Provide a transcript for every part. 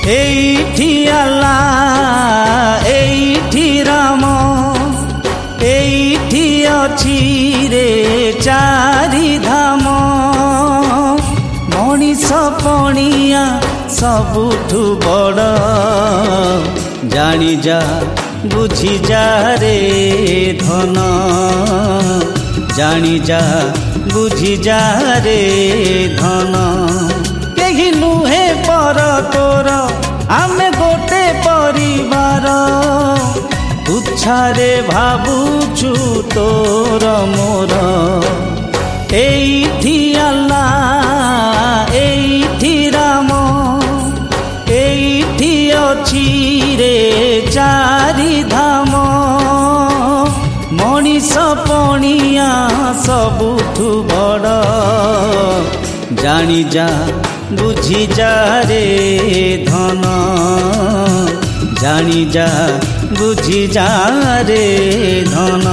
एइठी अल्लाह एइठी राम एइठी अछि रे चारि धाम मनीष पणिया सबुठु बड़ जानी जा बुझी जा रे धन जानी जा बुझी जा रे धन केही नुहे पर तोर आमे गोटे परिवार तुच्छारे भाबुछु तोर मोर एइठी अल्लाह एइठी राम एइठी अछि रे चारि धाम मनीष पणिया सबुठु बड़ जानी जा बुझी जा रे धन जानी जा बुझी जा रे धन।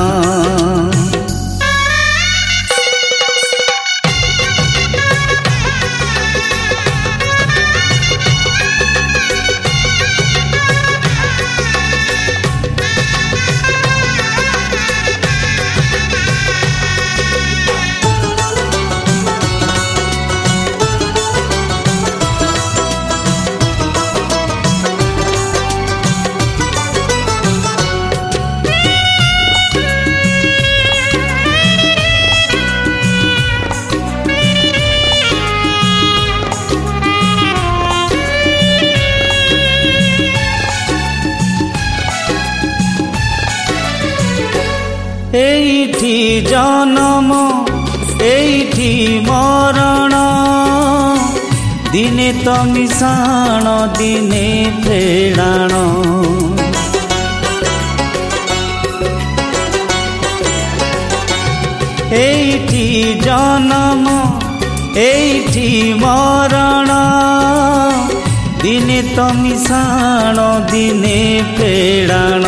एइठी जन्म एइठी मरण दिने तो मिशाण दिने फेड़ाण एइठी जन्म एइठी मरण दिने तो मिशाण दिने फेड़ाण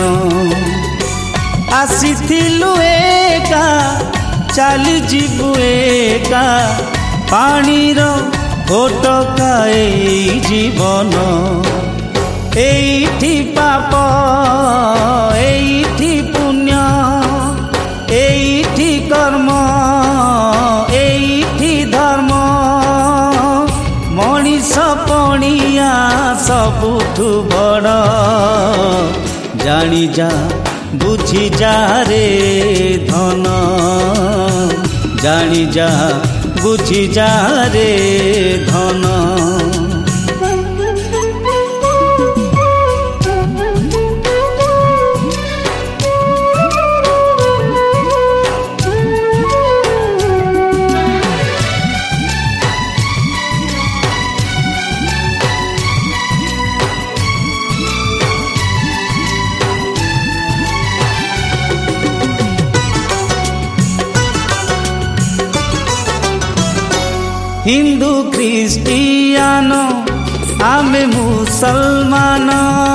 आसीथिलु एका चली जीवु एका पानीर घोटका एई जीवन एइठी पाप एइठी पुण्य एइठी कर्म एइठी धर्म मनीष पणिया सबुठु बड़ जानी जा बुझी जा रे धन जानी जा बुझी जा रे धन। हिंदू ख्रिस्टियान आमे मुसलमान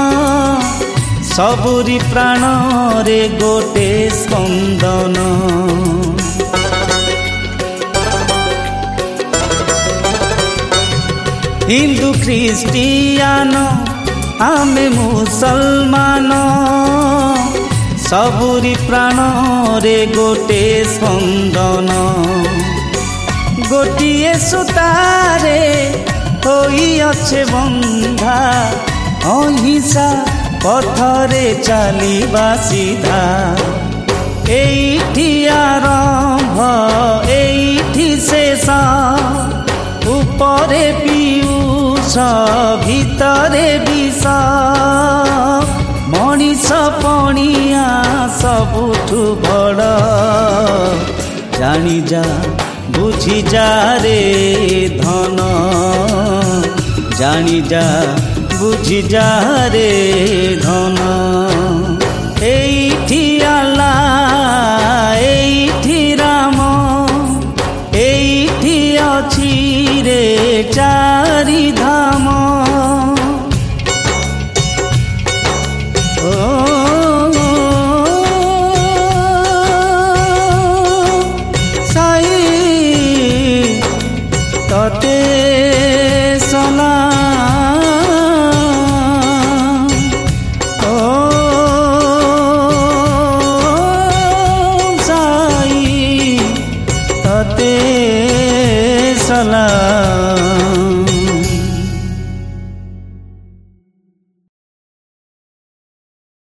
सबुरी प्राण रे गोटे स्पंदन हिंदू ख्रिस्टियान आमे मुसलमान सबुरी प्राण रे गोटे स्पंदन गोटिए सुतारे होई अच्छे बंधा अहिंसा पथरे चलिबा सीधा एइठी आरंभ एइठी शेष उपरे पीयूष भितरे विष मनीष पणिया सबुठु बड़ जानी जा बुझी जा रे धन जानी जा बुझी जा रे धन एइठी